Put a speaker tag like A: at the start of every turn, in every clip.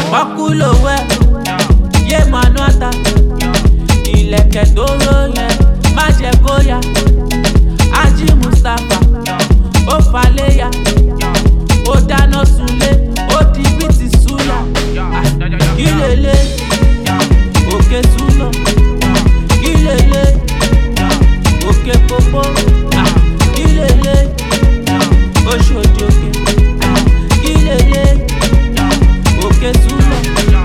A: Pakulo wẹ̀, yé manu ata. Ilẹ̀kẹ̀ tó róyẹ, má jẹ́ kó yá. Ají Mustapha, ó faléyà. Ó dáná sunlé, ó di bíìtì súyà. Kí lélé, òkè súná. Kí lélé, òkè pópó. Kí lélé, Oṣòdì òkè. Kí lélé, òkè súná.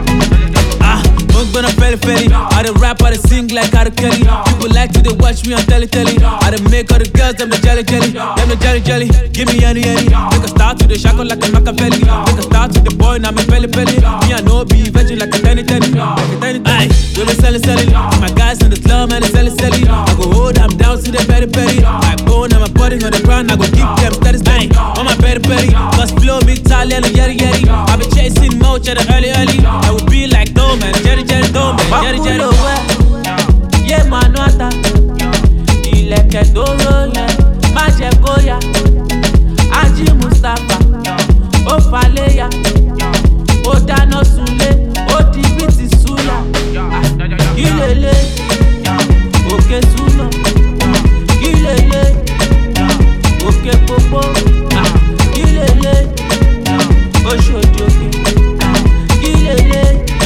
B: Gonna peri. I dey rap, I dey sing like R. Kelly. People like to they watch me on telly. I dey make all the girls them the jelly. Them the jelly. Give me any. Make a start to the shackle like a Machiavelli. Make a start to the boy, now me belly. Me I know be virgin like a tenny. Aye, do they sell it? My guys in the slum and they sell it. I go hold them down to the peri. My bone and my body on the ground, I go keep them steady. On my peri. Cause flow me Italian and yeri. I be chasing moach at the early. I will be like no man, Jerry.
A: Pakulo wẹ̀, yé manu ata. Ilẹ̀kẹ̀ tó róyẹ, má jẹ́ kó yá. Ají Mustapha, ó faléyà. Ó dáná sunlé, ó di bíìtì súyà. Kí lélé, òkè súná. Kí lélé, òkè pópó. Kí lélé, Oṣòdì òkè. Kí lélé,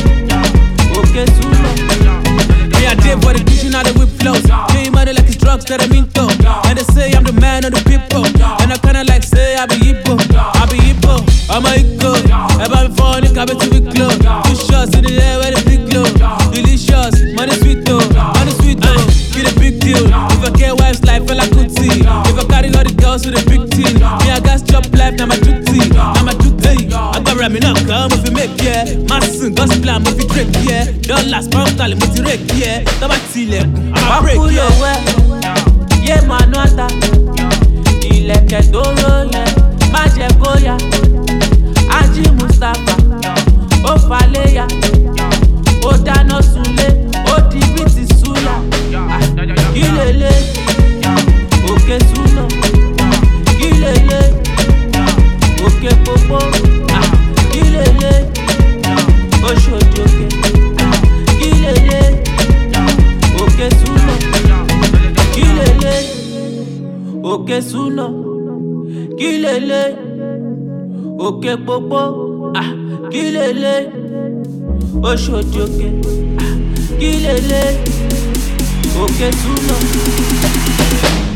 A: òkè súná.
B: Me I did for the kitchen, now the whip flows. Pay money like it's drugs that I'm into. And they say I'm the man of the people. And I kinda like say I be Igbo. I'm a Igbo. About me for the cabin to be close. 2 shots in the air where the big glow. Delicious, money sweet though. Get a big deal. If I get wife's life, feel like good tea. If I carry all the girls with a big team. Me I got job life, now my duty. I got ramming up, come if you make, yeah. My son, gospel, I'm if you break, yeah. Dollars, pound sterling, multi rake, yeah. Tabatile, I'm a break,
A: Pakulo
B: yeah.
A: wẹ̀, yé manu ata. Ilẹ̀kẹ̀ tó róyẹ, má jẹ́ kó yá. Ají Mustapha, ó faléyà. Ó dáná sunlé, ó di bíìtì súyà. Kí lélé, òkè súná. Kí lélé, òkè pópó. Kí lélé, Oṣòdì òkè. Kí lélé, òkè súná. Kí lélé, òkè súná. Kí lélé, òkè pópó. Kí lélé, Oṣòdì òkè. Kí lélé, òkè súná.